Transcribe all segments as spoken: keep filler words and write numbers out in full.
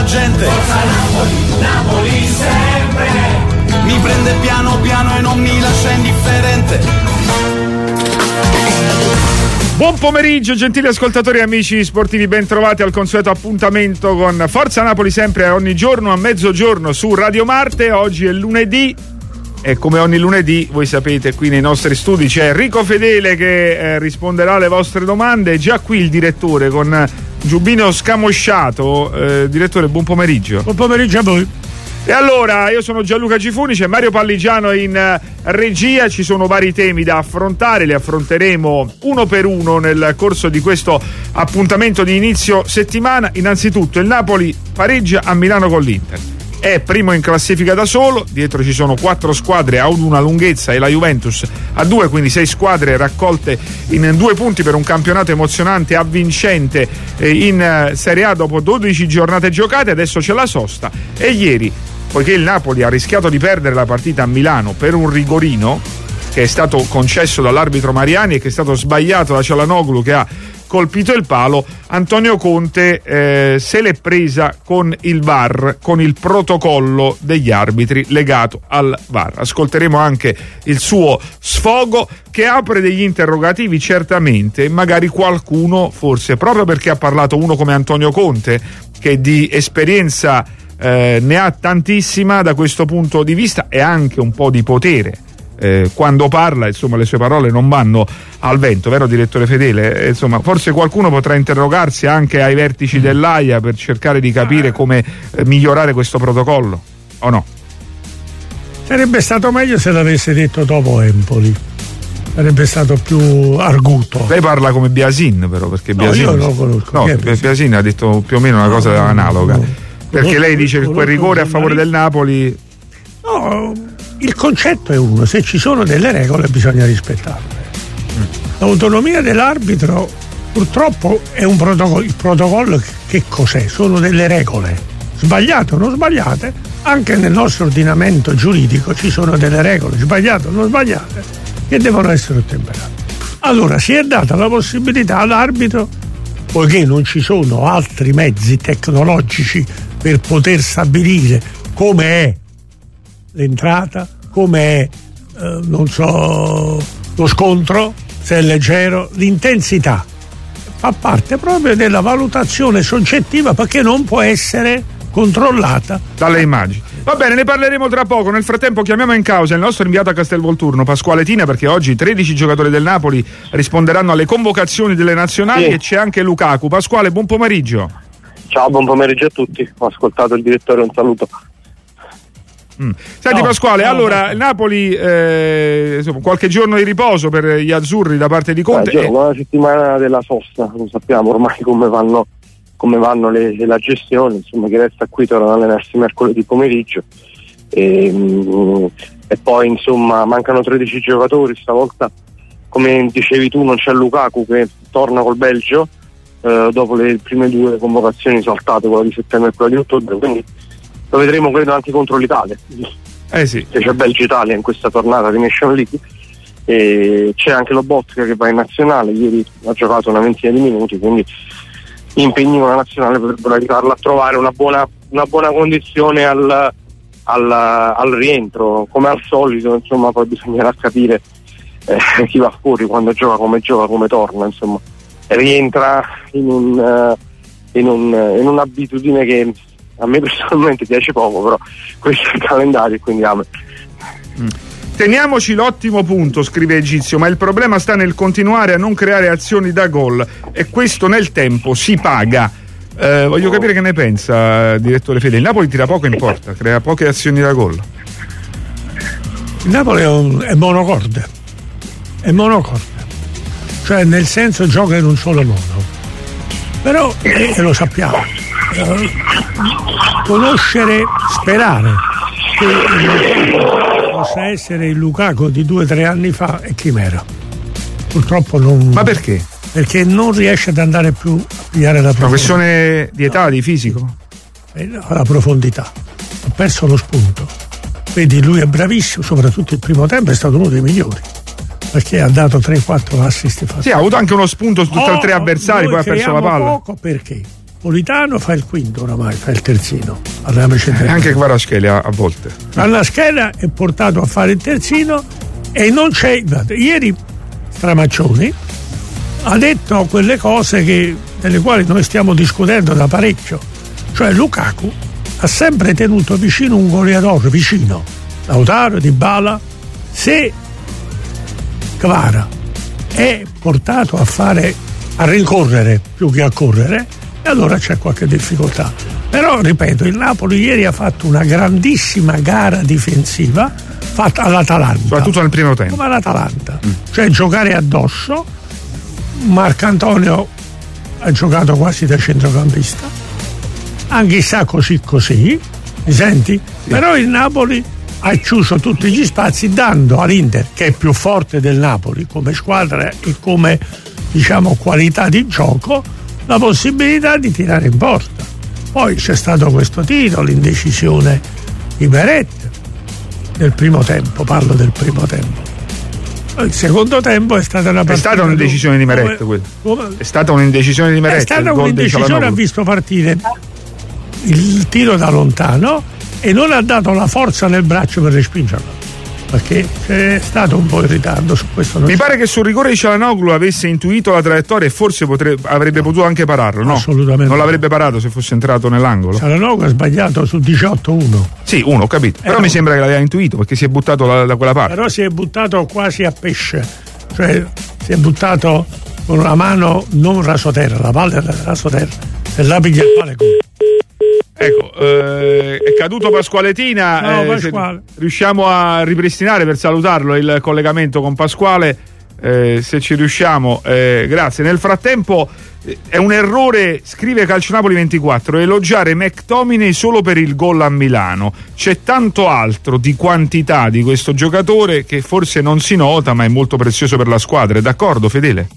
gente. Forza Napoli, Napoli sempre. Mi prende piano piano e non mi lascia indifferente. Buon pomeriggio gentili ascoltatori e amici sportivi, ben trovati al consueto appuntamento con Forza Napoli sempre ogni giorno a mezzogiorno su Radio Marte. Oggi è lunedì e come ogni lunedì voi sapete qui nei nostri studi c'è Enrico Fedele che eh, risponderà alle vostre domande. Già qui il direttore con giubbino scamosciato. eh, Direttore, buon pomeriggio. Buon pomeriggio a voi. E allora, io sono Gianluca Gifuni, c'è Mario Palligiano in regia, ci sono vari temi da affrontare, li affronteremo uno per uno nel corso di questo appuntamento di inizio settimana. Innanzitutto il Napoli pareggia a Milano con l'Inter, è primo in classifica da solo, dietro ci sono quattro squadre a una lunghezza e la Juventus a due, quindi sei squadre raccolte in due punti per un campionato emozionante, avvincente in Serie A dopo dodici giornate giocate. Adesso c'è la sosta e ieri, poiché il Napoli ha rischiato di perdere la partita a Milano per un rigorino che è stato concesso dall'arbitro Mariani e che è stato sbagliato da Cialanoglu che ha colpito il palo, Antonio Conte eh, se l'è presa con il V A R, con il protocollo degli arbitri legato al V A R. Ascolteremo anche il suo sfogo che apre degli interrogativi certamente, magari qualcuno forse proprio perché ha parlato uno come Antonio Conte che di esperienza eh, ne ha tantissima da questo punto di vista e anche un po' di potere. Eh, quando parla, insomma, le sue parole non vanno al vento, vero direttore Fedele? Eh, insomma, forse qualcuno potrà interrogarsi anche ai vertici dell'A I A per cercare di capire come eh, migliorare questo protocollo, o no? Sarebbe stato meglio se l'avesse detto dopo Empoli, sarebbe stato più arguto. Lei parla come Biasin però, perché no, Biasin, io non lo conosco. no, Biasin? Biasin ha detto più o meno una cosa no, analoga no. Perché no, lei dice che quel rigore a favore del Napoli. No, il concetto è uno: se ci sono delle regole bisogna rispettarle. Mm. L'autonomia dell'arbitro purtroppo è un protocollo. Il protocollo che cos'è? Sono delle regole, sbagliate o non sbagliate. Anche nel nostro ordinamento giuridico ci sono delle regole, sbagliate o non sbagliate, che devono essere ottemperate. Allora si è data la possibilità all'arbitro, poiché non ci sono altri mezzi tecnologici per poter stabilire come è l'entrata, come è eh, non so lo scontro, se è leggero, l'intensità fa parte proprio della valutazione soggettiva perché non può essere controllata dalle immagini. Va bene, ne parleremo tra poco. Nel frattempo chiamiamo in causa il nostro inviato a Castelvolturno, Pasquale Tina, perché oggi tredici giocatori del Napoli risponderanno alle convocazioni delle nazionali sì. E c'è anche Lukaku. Pasquale, buon pomeriggio. Ciao, buon pomeriggio a tutti. Ho ascoltato il direttore, un saluto. Mm. Senti no, Pasquale, no, allora no. Il Napoli eh, insomma, qualche giorno di riposo per gli azzurri da parte di Conte. Eh, una settimana della sosta, lo sappiamo ormai come vanno, come vanno le, la gestione, insomma, che resta qui torna ad allenarsi mercoledì pomeriggio e, mm, e poi insomma mancano tredici giocatori stavolta, come dicevi tu non c'è Lukaku che torna col Belgio eh, dopo le prime due convocazioni saltate, quella di settembre e quella di ottobre, quindi lo vedremo credo anche contro l'Italia. Eh sì. Che c'è Belgio-Italia in questa tornata di Nation League e c'è anche Lobotka che va in nazionale, ieri ha giocato una ventina di minuti, quindi gli impegni con la nazionale potrebbero aiutarla a trovare una buona, una buona condizione al, al, al rientro. Come al solito insomma poi bisognerà capire eh, chi va fuori, quando gioca, come gioca, come torna, insomma rientra in, un, uh, in, un, in un'abitudine che a me personalmente piace poco, però questo è il calendario, quindi amen. Mm. Teniamoci l'ottimo punto, scrive Egizio, ma il problema sta nel continuare a non creare azioni da gol e questo nel tempo si paga. Eh, voglio capire che ne pensa, direttore Fede. Il Napoli tira poco in porta, crea poche azioni da gol. Il Napoli è, un, è monocorde, è monocorde, cioè nel senso gioca in un solo modo, però e eh, lo sappiamo. Uh, conoscere, sperare che il Lukaku possa essere il Lukaku di due o tre anni fa è chimera. Purtroppo non. Ma perché? Perché non riesce ad andare più a pigliare la profondità. Una questione di età, no. Di fisico? La profondità. Ha perso lo spunto. Vedi, lui è bravissimo, soprattutto il primo tempo è stato uno dei migliori. Perché ha dato tre quattro assist fatti. Sì, ha avuto anche uno spunto su tutti e tre avversari, poi ha perso la palla. Poco perché? Politano fa il quinto oramai, fa il terzino. Anche Kvaratskhelia a volte. Kvaratskhelia è portato a fare il terzino e non c'è. Ieri Stramaccioni ha detto quelle cose che, delle quali noi stiamo discutendo da parecchio. Cioè Lukaku ha sempre tenuto vicino un goleador, vicino. Lautaro, Dybala. Se Kvara è portato a fare, a rincorrere più che a correre, e allora c'è qualche difficoltà. Però ripeto, il Napoli ieri ha fatto una grandissima gara difensiva fatta all'Atalanta, soprattutto nel primo tempo, come all'Atalanta, mm. cioè giocare addosso. Marcantonio ha giocato quasi da centrocampista, anche sa così così, mi senti? Sì. Però il Napoli ha chiuso tutti gli spazi, dando all'Inter, che è più forte del Napoli come squadra e come, diciamo, qualità di gioco, la possibilità di tirare in porta. Poi c'è stato questo tiro, l'indecisione di Meret nel primo tempo, parlo del primo tempo. Il secondo tempo è stata una partita. È stata un'indecisione di Meret, come, come, è stata un'indecisione di Meret. È stata un'indecisione, ha visto partire il tiro da lontano e non ha dato la forza nel braccio per respingerlo, perché c'è stato un po' in ritardo su questo. Mi pare che sul rigore di Çalhanoğlu avesse intuito la traiettoria e forse potrebbe, avrebbe no. potuto anche pararlo, no? Assolutamente. Non l'avrebbe parato se fosse entrato nell'angolo. Çalhanoğlu ha sbagliato su diciotto uno. Sì, uno, ho capito. Però eh, mi sembra che l'aveva intuito perché si è buttato da, da quella parte. Però si è buttato quasi a pesce, cioè si è buttato con una mano non rasoterra, la palla era rasoterra. Se la piglia il palo come. Ecco, eh, è caduto Pasqualetina. No, eh, Pasquale. Riusciamo a ripristinare per salutarlo il collegamento con Pasquale, eh, se ci riusciamo, eh, grazie. Nel frattempo eh, è un errore, scrive Calcionapoli ventiquattro, elogiare McTominay solo per il gol a Milano. C'è tanto altro di quantità di questo giocatore che forse non si nota, ma è molto prezioso per la squadra. È d'accordo, Fedele?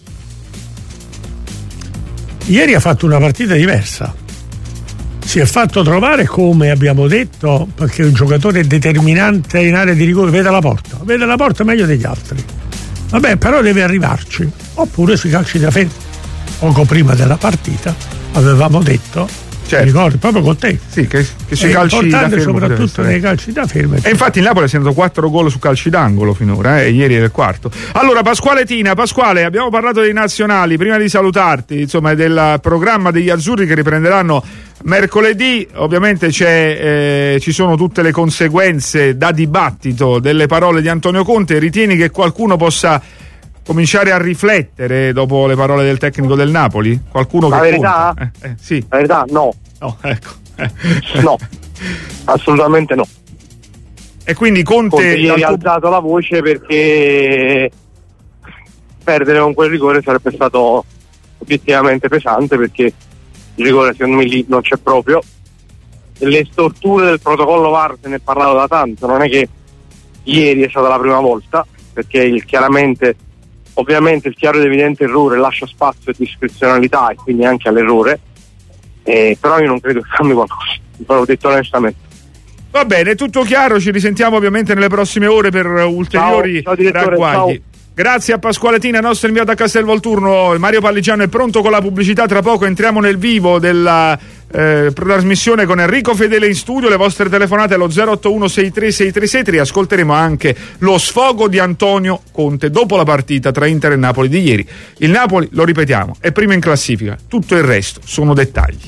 Ieri ha fatto una partita diversa. Si è fatto trovare, come abbiamo detto, perché è un giocatore determinante in area di rigore, vede la porta, vede la porta meglio degli altri. Vabbè, però deve arrivarci, oppure sui calci da fermo. Poco prima della partita avevamo detto, certo. ricordi, proprio con te. Sì, che, che sui calci da fermo, soprattutto nei calci da fermo. E infatti il Napoli ha segnato quattro gol su calci d'angolo finora, eh, e ieri è il quarto. Allora, Pasquale Tina, Pasquale, abbiamo parlato dei nazionali, prima di salutarti, insomma, del programma degli azzurri che riprenderanno mercoledì. Ovviamente c'è, eh, ci sono tutte le conseguenze da dibattito delle parole di Antonio Conte. Ritieni che qualcuno possa cominciare a riflettere dopo le parole del tecnico del Napoli? Qualcuno la che verità? Eh, eh, sì. La verità no. No, ecco. No, assolutamente no. E quindi Conte, Conte ieri ha alzato la voce perché perdere con quel rigore sarebbe stato obiettivamente pesante, perché il rigore secondo me lì non c'è proprio. Le storture del protocollo V A R se ne è parlato da tanto, non è che ieri è stata la prima volta, perché il, chiaramente ovviamente il chiaro ed evidente errore lascia spazio a discrezionalità e quindi anche all'errore, eh, però io non credo che cambi qualcosa, l'ho detto onestamente. Va bene, tutto chiaro, ci risentiamo ovviamente nelle prossime ore per ulteriori ciao, ciao, ragguagli. ciao. Grazie a Pasquale Tina, nostro inviato a Castel Volturno. Mario Palligiano è pronto con la pubblicità, tra poco entriamo nel vivo della eh, trasmissione con Enrico Fedele in studio. Le vostre telefonate allo zero otto uno sei tre sei tre sei tre. Ascolteremo anche lo sfogo di Antonio Conte dopo la partita tra Inter e Napoli di ieri. Il Napoli, lo ripetiamo, è primo in classifica, tutto il resto sono dettagli.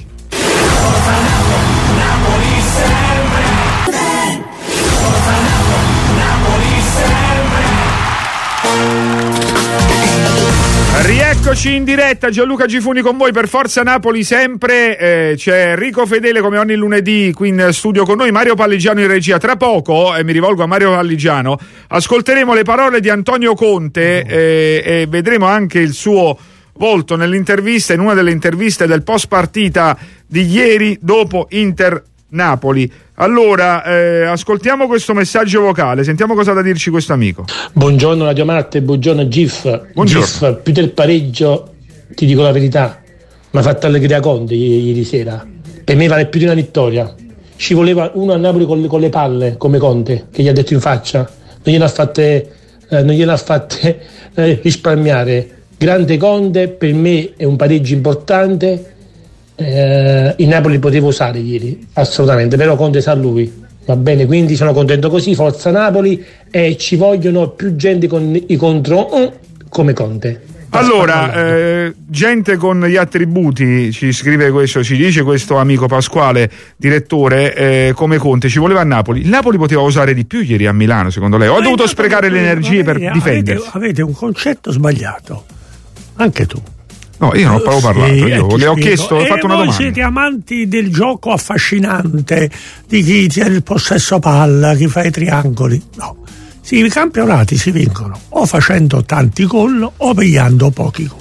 Rieccoci in diretta, Gianluca Gifuni con voi per Forza Napoli sempre, eh, c'è Enrico Fedele come ogni lunedì qui in studio con noi, Mario Palligiano in regia. Tra poco, e eh, mi rivolgo a Mario Palligiano, ascolteremo le parole di Antonio Conte eh, e vedremo anche il suo volto nell'intervista, in una delle interviste del post partita di ieri dopo Inter Napoli. Allora, eh, ascoltiamo questo messaggio vocale, sentiamo cosa ha da dirci questo amico. Buongiorno Radio Marte, buongiorno Gif. Buongiorno. Gif, più del pareggio, ti dico la verità, mi ha fatto allegria Conte ieri, ieri sera. Per me vale più di una vittoria. Ci voleva uno a Napoli con le, con le palle, come Conte, che gli ha detto in faccia. Non gliel'ha fatte, eh, non gliel'ha fatte eh, risparmiare. Grande Conte, per me è un pareggio importante. eh, il Napoli poteva usare ieri, assolutamente, però Conte sa lui, va bene, quindi sono contento così, forza Napoli, e ci vogliono più gente con i contro come Conte. Allora, eh, gente con gli attributi, ci scrive questo, ci dice questo amico Pasquale, direttore, eh, come Conte ci voleva a Napoli. Il Napoli poteva usare di più ieri a Milano, secondo lei? O ha dovuto sprecare le energie per difendersi? Avete, avete un concetto sbagliato, anche tu. No, io non ho proprio parlato, sì, io le ho chiesto, ho e fatto una voi domanda. Siete amanti del gioco affascinante, di chi tiene il possesso palla, chi fa i triangoli. No. Sì, i campionati si vincono o facendo tanti gol o pigliando pochi gol.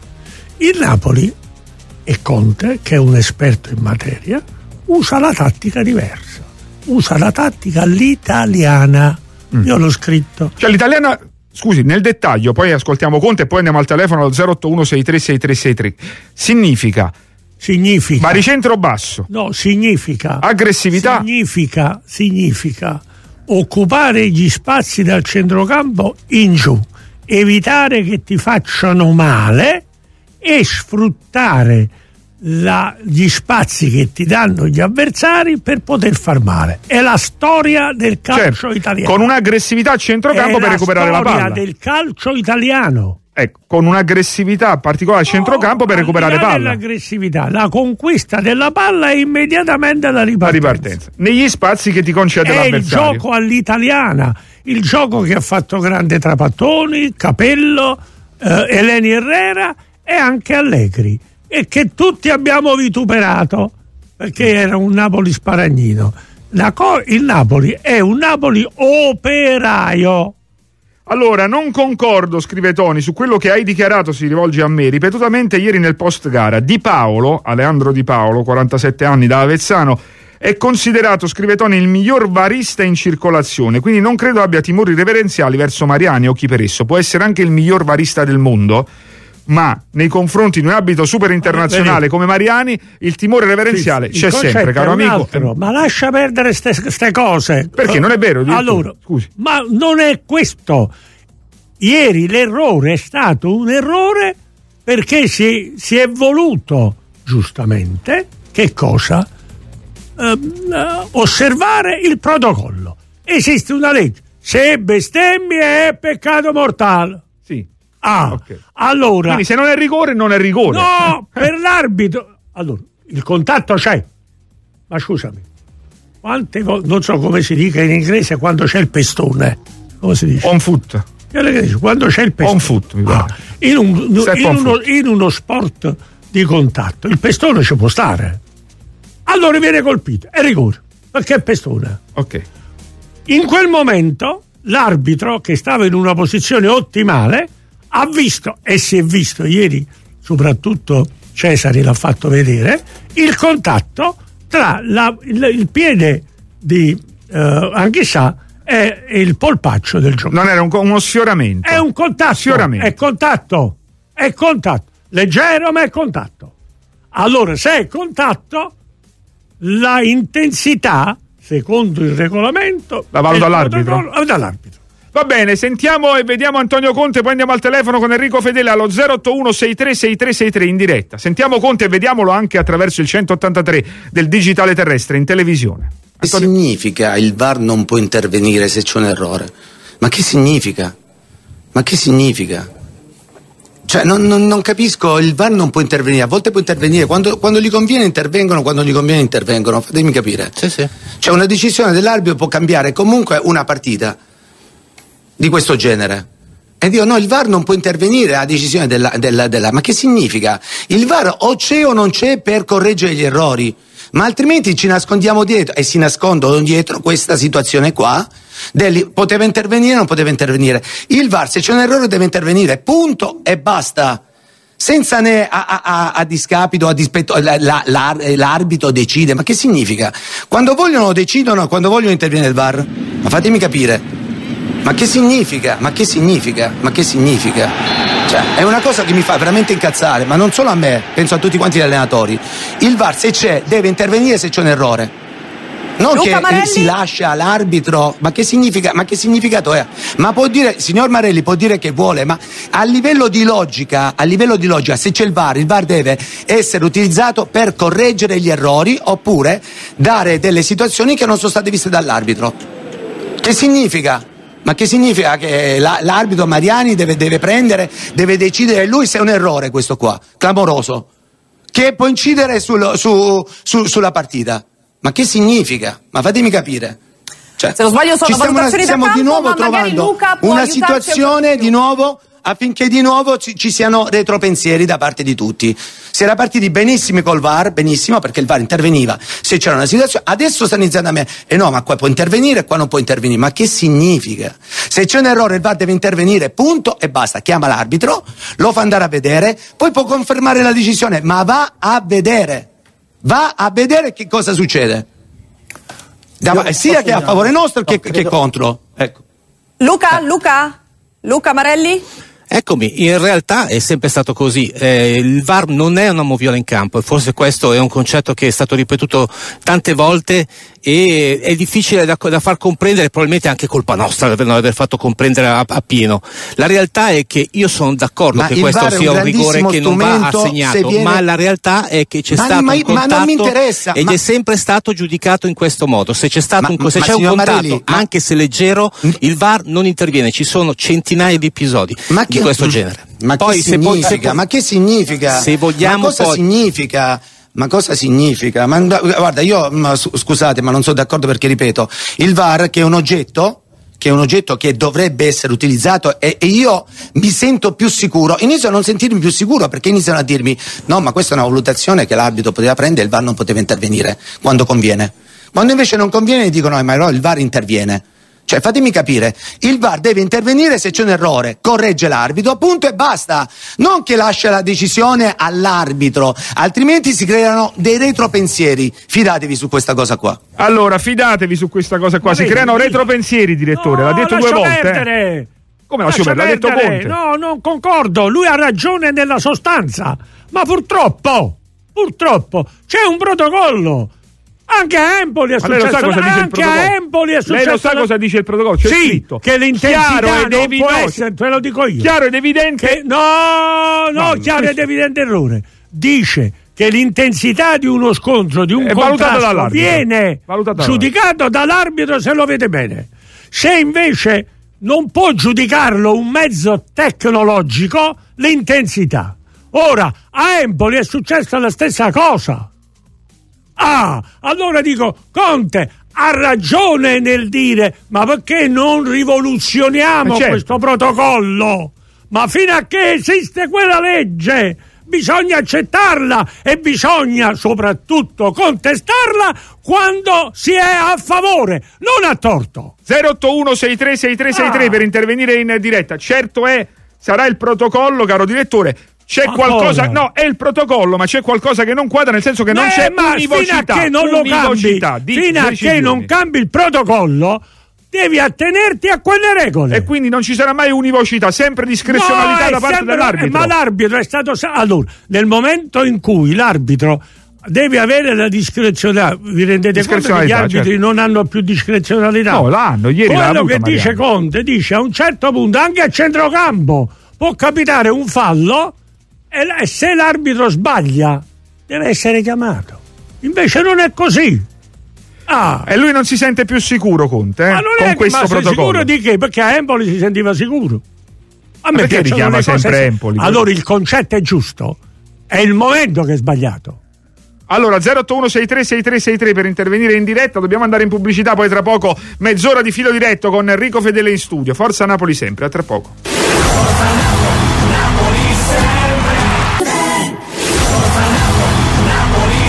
Il Napoli, e Conte, che è un esperto in materia, usa la tattica diversa, usa la tattica l'italiana. Mm. Io l'ho scritto. Cioè l'italiana, scusi, nel dettaglio, poi ascoltiamo Conte e poi andiamo al telefono allo zero otto uno sei tre sei tre sei tre. Significa Significa baricentro basso. No, significa aggressività. Significa significa occupare gli spazi dal centrocampo in giù, evitare che ti facciano male e sfruttare la, gli spazi che ti danno gli avversari per poter far male. È la storia del calcio certo, italiano. Con un'aggressività a centrocampo per recuperare la palla. È la storia del calcio italiano. Ecco, con un'aggressività particolare a centrocampo oh, per recuperare palla. L'aggressività, la conquista della palla e immediatamente la ripartenza. La ripartenza. Negli spazi che ti concede è l'avversario. Il gioco all'italiana, il gioco che ha fatto grande Trapattoni, Capello, eh, Eleni Herrera e anche Allegri, e che tutti abbiamo vituperato perché era un Napoli sparagnino. La co- il Napoli è un Napoli operaio. Allora, non concordo, scrive Toni, su quello che hai dichiarato, si rivolge a me, ripetutamente ieri nel post gara. Di Paolo, Aleandro Di Paolo, quarantasette anni, da Avezzano, è considerato, scrive Toni, il miglior varista in circolazione, quindi non credo abbia timori reverenziali verso Mariani o chi per esso. Può essere anche il miglior varista del mondo, ma nei confronti di un abito super internazionale come Mariani il timore reverenziale sì, c'è sempre, caro amico. Altro, ma lascia perdere queste cose. Perché non è vero? Allora, scusi. Ma non è questo. Ieri l'errore è stato un errore perché si, si è voluto giustamente che cosa? Uh, uh, osservare il protocollo. Esiste una legge: se bestemmie è peccato mortale. Sì. Ah, okay. Allora. Quindi se non è rigore, non è rigore. No, per l'arbitro. Allora, il contatto c'è. Ma scusami, quante volte, non so come si dica in inglese quando c'è il pestone. Come si dice? On foot. Quando c'è il pestone. On foot, mi ah, in, un, in, uno, in uno sport di contatto, il pestone ci può stare. Allora viene colpito. È rigore. Perché è pestone. Ok. In quel momento, l'arbitro, che stava in una posizione ottimale, ha visto, e si è visto ieri, soprattutto Cesari l'ha fatto vedere, il contatto tra la, il, il piede di eh, Anghissà e, e il polpaccio del giocatore. Non era un, uno sfioramento. È un contatto. Sfioramento. È contatto. È contatto. Leggero, ma è contatto. Allora, se è contatto, la intensità, secondo il regolamento, la valdo all'arbitro. dall'arbitro. Va bene, sentiamo e vediamo Antonio Conte, poi andiamo al telefono con Enrico Fedele allo zero otto uno sei tre sei tre sei tre in diretta. Sentiamo Conte e vediamolo anche attraverso il centottantatré del digitale terrestre in televisione. Che significa il V A R non può intervenire se c'è un errore? Ma che significa? Ma che significa? Cioè non, non, non capisco, il V A R non può intervenire, a volte può intervenire, quando, quando gli conviene intervengono, quando gli conviene intervengono, fatemi capire. Sì, sì. Cioè una decisione dell'arbitro può cambiare comunque una partita di questo genere. E dico no, il V A R non può intervenire a decisione della, della, della... Ma che significa? Il V A R o c'è o non c'è per correggere gli errori, ma altrimenti ci nascondiamo dietro, e si nascondono dietro questa situazione qua, del, poteva intervenire o non poteva intervenire. Il V A R, se c'è un errore, deve intervenire, punto e basta, senza né a, a, a, a discapito, a dispetto, la, la, la, l'arbitro decide. Ma che significa? Quando vogliono decidono, quando vogliono intervenire il V A R. Ma fatemi capire. Ma che significa? Ma che significa? Ma che significa? Cioè, è una cosa che mi fa veramente incazzare, ma non solo a me, penso a tutti quanti gli allenatori. Il V A R, se c'è, deve intervenire se c'è un errore. Non Luca che Marelli? si lascia l'arbitro, ma che significa? Ma che significato è? Ma può dire, signor Marelli, può dire che vuole, ma a livello di logica, a livello di logica, se c'è il V A R, il V A R deve essere utilizzato per correggere gli errori oppure dare delle situazioni che non sono state viste dall'arbitro. Che significa? Ma che significa che la, l'arbitro Mariani deve, deve prendere, deve decidere lui se è un errore questo qua, clamoroso, che può incidere sul, su, su, sulla partita. Ma che significa? Ma fatemi capire. Cioè, Se non sbaglio sono ci stiamo, valutazioni stiamo da campo, di nuovo ma magari trovando Luca può una aiutarci situazione di nuovo affinché di nuovo ci, ci siano retropensieri da parte di tutti. Si era partiti benissimo col V A R, benissimo, perché il V A R interveniva se c'era una situazione. Adesso stanno iniziando a me, e eh no, ma qua può intervenire, qua non può intervenire. Ma che significa? Se c'è un errore il V A R deve intervenire, punto e basta. Chiama l'arbitro, lo fa andare a vedere, poi può confermare la decisione, ma va a vedere. Va a vedere che cosa succede. Da, sia che a favore nostro che, che contro. Ecco. Luca, Luca? Luca Marelli? Eccomi, in realtà è sempre stato così, eh, il V A R non è una moviola in campo e forse questo è un concetto che è stato ripetuto tante volte e è difficile da, da far comprendere, probabilmente è anche colpa nostra non aver fatto comprendere a, a pieno. La realtà è che io sono d'accordo ma che questo sia un, un rigore che non va assegnato, viene... ma la realtà è che c'è ma, stato ma, un contatto ma non mi interessa, ed ma... è sempre stato giudicato in questo modo. Se c'è stato ma, un, se c'è un contatto, Marelli, anche ma... se leggero, il V A R non interviene, ci sono centinaia di episodi ma che... di questo genere. Ma poi, che se significa? poi, se poi, ma che significa? Se vogliamo ma cosa poi... significa? Ma cosa significa? Ma, guarda, io ma, scusate, ma non sono d'accordo perché ripeto, il V A R che è un oggetto che è un oggetto che dovrebbe essere utilizzato e, e io mi sento più sicuro, inizio a non sentirmi più sicuro perché iniziano a dirmi no, ma questa è una valutazione che l'arbitro poteva prendere, il V A R non poteva intervenire quando conviene. Quando invece non conviene dicono no, ma no, il V A R interviene. Cioè, fatemi capire, il V A R deve intervenire se c'è un errore, corregge l'arbitro, punto e basta. Non che lascia la decisione all'arbitro, altrimenti si creano dei retropensieri. Fidatevi su questa cosa qua. Allora, fidatevi su questa cosa qua. Ma si vedi, creano vedi. retropensieri, direttore. No, l'ha detto due volte. Perdere. Come lascio perdere? L'ha detto Conte. No, non concordo. Lui ha ragione nella sostanza. Ma purtroppo, purtroppo, c'è un protocollo. Anche a Empoli è successo. Lei lo sa cosa dice il protocollo? A Empoli è successo. Lei lo sa cosa dice il protocollo? C'è sì, scritto. Che l'intensità chiaro non ed può evidente. essere, te lo dico io. Chiaro ed evidente. Che, no, no, no, chiaro ed evidente errore. Dice che l'intensità di uno scontro, di un è contrasto viene valutata giudicato dall'arbitro se lo vede bene. Se invece non può giudicarlo un mezzo tecnologico, l'intensità. Ora, a Empoli è successa la stessa cosa. Ah, allora dico, Conte ha ragione nel dire ma perché non rivoluzioniamo certo. questo protocollo? Ma fino a che esiste quella legge bisogna accettarla e bisogna soprattutto contestarla quando si è a favore, non a torto. zero otto uno sei tre sei tre sei tre ah. per intervenire in diretta. Certo è, sarà il protocollo, caro direttore. C'è ma qualcosa, cosa? No, è il protocollo, ma c'è qualcosa che non quadra, nel senso che non eh, c'è univocità. Fino a che non lo cambi, di fino a che non cambi il protocollo, devi attenerti a quelle regole. E quindi non ci sarà mai univocità, sempre discrezionalità no, da parte sempre, dell'arbitro. Ma l'arbitro è stato. Allora, nel momento in cui l'arbitro deve avere la discrezionalità, vi rendete conto che gli arbitri certo. non hanno più discrezionalità? No, l'hanno, ieri l'ha quello che Mariano. Dice Conte, dice a un certo punto, anche a centrocampo, può capitare un fallo. E se l'arbitro sbaglia deve essere chiamato, invece non è così. Ah. E lui non si sente più sicuro, Conte, eh? ma non con è, questo ma protocollo. Sicuro di che? Perché a Empoli si sentiva sicuro. A me perché richiama sempre cose... Empoli? Allora il concetto è giusto, è il momento che è sbagliato. Allora zero otto uno sei tre sei tre sei tre per intervenire in diretta. Dobbiamo andare in pubblicità, poi tra poco mezz'ora di filo diretto con Enrico Fedele in studio. Forza Napoli sempre, a tra poco. Forza Napoli, Napoli sempre. Forza Napoli, Napoli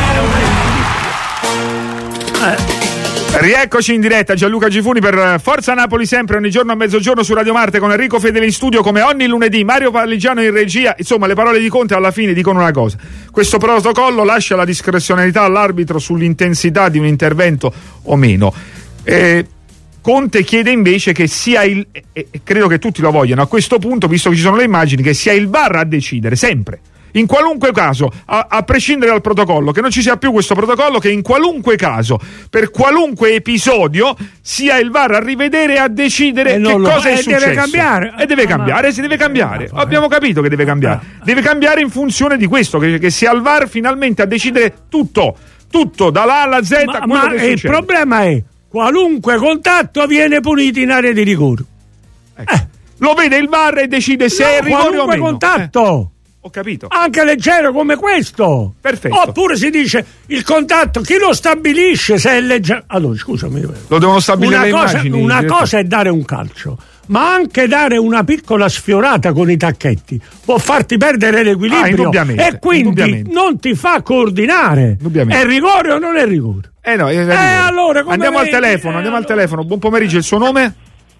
sempre. Eh. Rieccoci in diretta, Gianluca Gifuni per Forza Napoli sempre, ogni giorno a mezzogiorno su Radio Marte con Enrico Fedele in studio come ogni lunedì, Mario Parligiano in regia. Insomma, le parole di Conte alla fine dicono una cosa: questo protocollo lascia la discrezionalità all'arbitro sull'intensità di un intervento o meno. Eh, Conte chiede invece che sia il, e credo che tutti lo vogliano a questo punto, visto che ci sono le immagini, che sia il V A R a decidere sempre. in qualunque caso, a, a prescindere dal protocollo, che non ci sia più questo protocollo, che in qualunque caso, per qualunque episodio, sia il V A R a rivedere e a decidere che cosa è successo. Deve cambiare. E deve cambiare, si deve cambiare. Abbiamo capito che deve cambiare. Deve cambiare in funzione di questo, che, che sia il V A R finalmente a decidere tutto, tutto, dalla A alla Z. Ma, ma che il problema è, qualunque contatto viene punito in area di rigore. Ecco. Eh. Lo vede il V A R e decide se no, è rigore o meno. Contatto. Eh. Ho capito. Anche leggero come questo. Perfetto. Oppure si dice il contatto, chi lo stabilisce se è leggero? Allora, scusami. Lo devono stabilire una le cosa, immagini. Una direttore. cosa è dare un calcio, ma anche dare una piccola sfiorata con i tacchetti può farti perdere l'equilibrio ah, e quindi non ti fa coordinare. È rigore o non è rigore? Eh no, è eh, allora, andiamo vedi? al telefono, eh, andiamo allora. al telefono. Buon pomeriggio, il suo nome?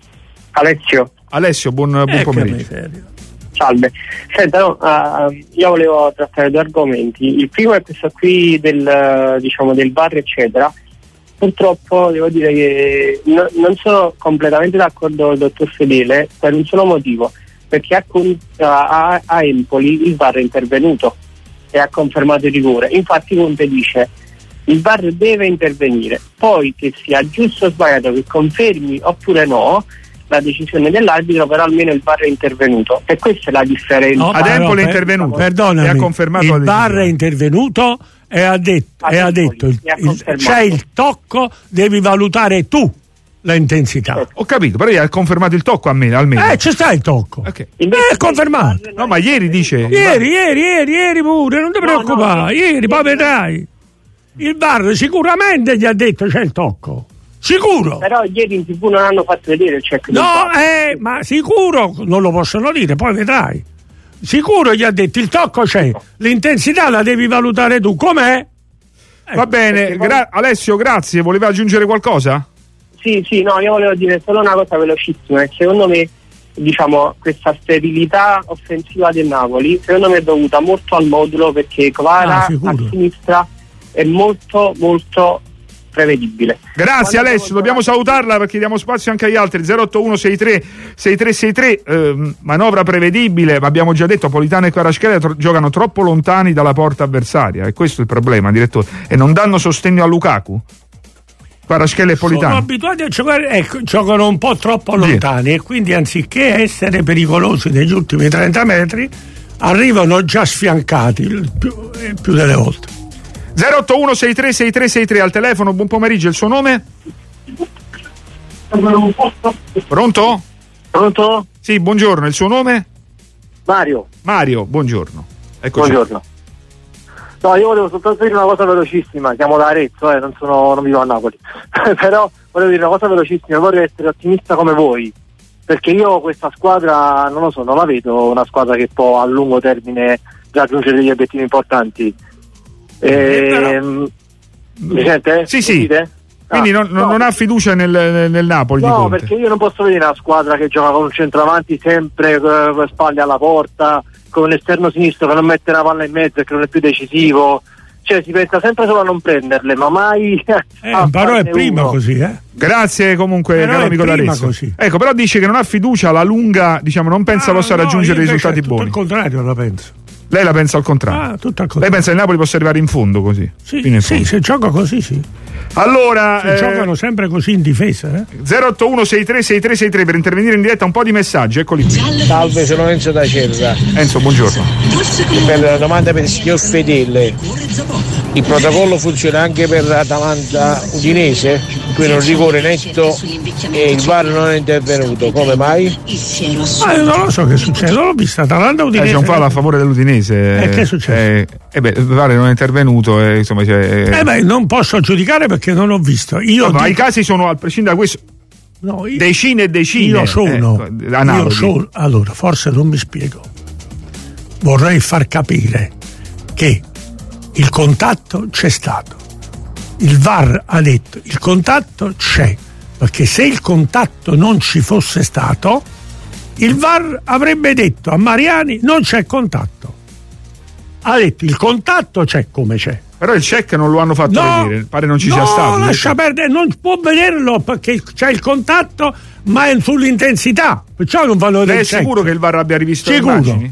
Alessio. Alessio, buon, buon eh, pomeriggio. Salve, senta, no, uh, io volevo trattare due argomenti. Il primo è questo qui del, diciamo, del V A R, eccetera. Purtroppo devo dire che no, non sono completamente d'accordo con il dottor Fedele per un solo motivo, perché a, a, a Empoli il V A R è intervenuto e ha confermato il rigore. Infatti Conte dice il V A R deve intervenire, poi che sia giusto o sbagliato, che confermi oppure no la decisione dell'arbitro, però almeno il V A R è intervenuto, e questa è la differenza. No, ad Empoli è intervenuto, perdonami, e ha confermato il V A R è intervenuto e ha detto, e ha detto il, il, c'è il tocco, devi valutare tu l'intensità. Certo. Ho capito, però ha confermato il tocco a me, almeno. Eh, c'è sta il tocco. Okay. È confermato. No, ma ieri dice. Ieri, ieri, ieri, ieri pure, non ti no, preoccupare, no, ieri, poi vedrai. Il V A R sicuramente gli ha detto c'è il tocco. Sicuro. Però ieri in tv non hanno fatto vedere il check. No, eh, ma sicuro non lo possono dire, poi vedrai. Sicuro gli ha detto il tocco c'è, l'intensità la devi valutare tu, com'è? Eh, Va bene, gra- Alessio, grazie. Voleva aggiungere qualcosa? Sì, sì, no, io volevo dire solo una cosa velocissima, e secondo me, diciamo, questa sterilità offensiva del Napoli, secondo me è dovuta molto al modulo, perché Kvara ah, a sinistra è molto, molto prevedibile. Grazie Quando Alessio, dobbiamo salutarla perché diamo spazio anche agli altri. Zero otto uno sei tre sei tre sei tre, eh, manovra prevedibile, ma abbiamo già detto Politano e Kvaratskhelia tro- giocano troppo lontani dalla porta avversaria, e questo è il problema, direttore, e non danno sostegno a Lukaku. Kvaratskhelia e Politano sono abituati a giocare, ecco, giocano un po' troppo lontani, sì. E quindi anziché essere pericolosi negli ultimi trenta metri arrivano già sfiancati il più, il più delle volte. Zero otto uno sei tre sei tre sei tre al telefono. Buon pomeriggio, il suo nome? Pronto? Pronto? Sì, buongiorno, il suo nome? Mario. Mario, buongiorno. Eccoci. Buongiorno. No, io volevo soltanto dire una cosa velocissima, chiamo da Arezzo, eh, non sono, non vivo a Napoli. Però volevo dire una cosa velocissima, vorrei essere ottimista come voi, perché io questa squadra, non lo so, non la vedo una squadra che può a lungo termine raggiungere degli obiettivi importanti. Eh, mi sente? Sì, sì. Ah, quindi non, no. non ha fiducia nel, nel, nel Napoli? No, di Conte. Perché io non posso vedere una squadra che gioca con un centravanti sempre con spalle alla porta, con un esterno sinistro che non mette la palla in mezzo e che non è più decisivo. Cioè si pensa sempre solo a non prenderle, ma mai eh, però è prima uno. Così, eh? Grazie comunque, però caro amico d'Arezzo. Così. Ecco, però dice che non ha fiducia alla lunga, diciamo, non pensa ah, possa no, raggiungere risultati tutto buoni. Al contrario la penso. Lei la pensa al contrario. Ah, tutto al contrario. Lei pensa che il Napoli possa arrivare in fondo così? Sì, in sì fondo. Se gioca così sì. Allora se eh, giocano sempre così in difesa, eh? zero otto uno sei tre sei tre sei tre per intervenire in diretta, un po' di messaggi, eccoli qui. Salve, sono Enzo da Cerra. Enzo, buongiorno. Per la domanda per il signor Fedele, il protocollo funziona anche per Atalanta Udinese, qui non rigore netto e il V A R non è intervenuto, come mai? Ah, io non lo so che succede, non l'ho vista Atalanta Udinese. Eh, c'è un fallo a favore dell'Udinese. E eh, che è successo? Eh, eh beh, il V A R non è intervenuto, eh, insomma, cioè, eh, eh beh, non posso giudicare perché non ho visto. Io no, dico... ma i casi sono, a prescindere da questo, no, io... decine e decine. Io sono, eh, io sono, allora, forse non mi spiego. Vorrei far capire che il contatto c'è stato. Il V A R ha detto il contatto c'è, perché se il contatto non ci fosse stato, il V A R avrebbe detto a Mariani non c'è contatto. Ha detto il contatto c'è come c'è. Però il check non lo hanno fatto no, vedere, pare non ci no, sia stato. No, lascia perdere, non può vederlo perché c'è il contatto, ma è sull'intensità, perciò non fanno vedere. Lei è sicuro che il V A R abbia rivisto sicuro. le immagini? È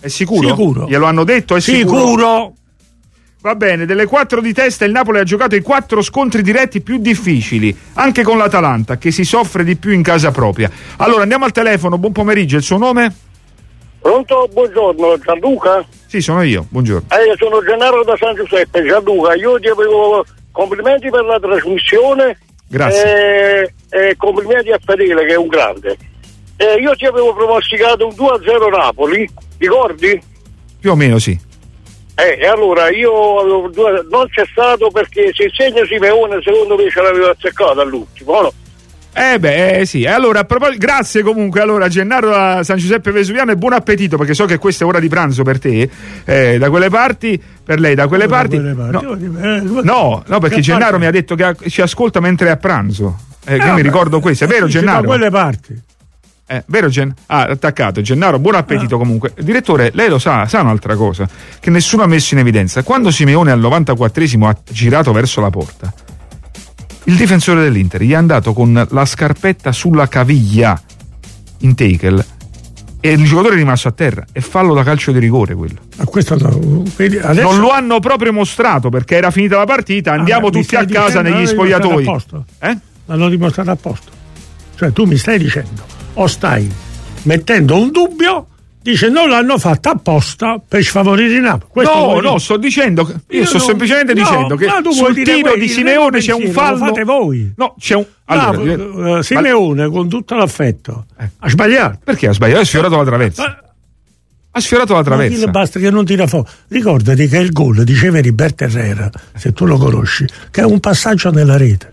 È sicuro? Sicuro. Glielo hanno detto? È sicuro? Sicuro. Va bene, delle quattro di testa il Napoli ha giocato i quattro scontri diretti più difficili, anche con l'Atalanta, che si soffre di più in casa propria. Allora andiamo al telefono, buon pomeriggio, il suo nome? Pronto, buongiorno, Gianluca? Sì, sono io, buongiorno. Eh, io sono Gennaro da San Giuseppe. Gianluca, io ti avevo complimenti per la trasmissione. Grazie. E, e complimenti a Fedele, che è un grande. Eh, io ti avevo pronosticato un due a zero Napoli, ricordi? Più o meno sì. Eh, e allora io avevo due, non c'è stato perché se segna Simeone secondo me ce l'avevo azzeccato all'ultimo, no? Eh beh, eh, sì. E allora, a proposito, grazie comunque allora Gennaro da San Giuseppe Vesuviano e buon appetito, perché so che questa è ora di pranzo per te, eh, da quelle parti, per lei da quelle parti. No, no, no, perché Gennaro mi ha detto che ci ascolta mentre è a pranzo. Eh, che mi ricordo questo, è vero Gennaro? Da quelle parti. Eh, vero Gen- ah, attaccato Gennaro, buon appetito comunque. Direttore, lei lo sa, sa un'altra cosa che nessuno ha messo in evidenza. Quando Simeone al novantaquattresimo ha girato verso la porta, il difensore dell'Inter gli è andato con la scarpetta sulla caviglia in tackle e il giocatore è rimasto a terra. È fallo da calcio di rigore quello. A questo no. Quindi adesso... Non lo hanno proprio mostrato perché era finita la partita. Andiamo ah, beh, tutti a casa negli spogliatoi. Eh? L'hanno dimostrato a posto. Cioè tu mi stai dicendo o stai mettendo un dubbio, dice non l'hanno fatta apposta per sfavorire il Napoli. Questo no, no, sto dicendo che, io, io sto non, semplicemente no, dicendo che sul tiro voi, di Simeone c'è un fallo. Lo fate voi. No, c'è un allora, no, uh, Simeone con tutto l'affetto eh. ha sbagliato. Perché ha sbagliato? Ha sfiorato la traversa. Ha sfiorato la traversa. Ma basta che non tira fuori. Ricordati che il gol, diceva Heriberto Herrera, se tu lo conosci, che è un passaggio nella rete.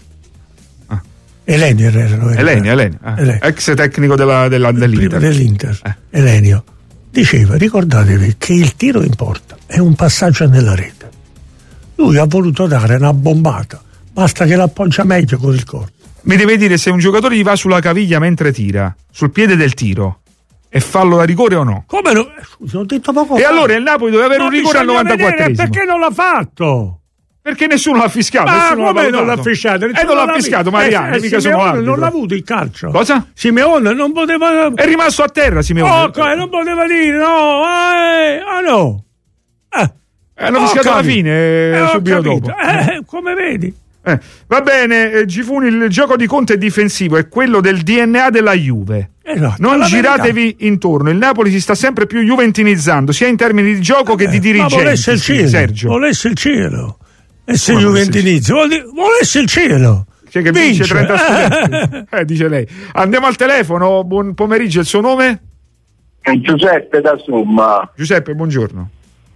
Elenio Herrera, Elenio, Elenio, ah, Elenio, ex tecnico della, della, dell'Inter, dell'Inter. Eh. Elenio diceva, ricordatevi che il tiro in porta è un passaggio nella rete. Lui ha voluto dare una bombata, basta che l'appoggia meglio con il corpo. Mi deve dire se un giocatore gli va sulla caviglia mentre tira, sul piede del tiro, è fallo da rigore o no? Come no? Scusa, ho detto poco. E fa. Allora il Napoli doveva avere non un rigore al novantaquattresimo. Perché non l'ha fatto? Perché nessuno l'ha fischiato. Ma nessuno come l'ha non l'ha fischiato? E eh, non l'ha fischiato Mariani, eh, mica Simeone sono arbitro. Non l'ha avuto il calcio. Cosa? Simeone non poteva. È rimasto a terra Simeone. Oh, okay, non poteva dire no. Eh, ah no. Eh. Hanno fischiato alla fine, eh, subito dopo. Eh, come vedi. Eh, va bene, eh, Gifuni, il gioco di Conte è difensivo, è quello del D N A della Juve. Esatto, non giratevi verità. Intorno, il Napoli si sta sempre più juventinizzando, sia in termini di gioco eh, che di dirigenti. Ma volesse il cielo, Sergio. Volesse il cielo. E se juventinizza, volesse il cielo. C'è che vince, vince trenta scudetti. eh, dice lei. Andiamo al telefono, buon pomeriggio, il suo nome? Giuseppe da Somma. Giuseppe, buongiorno.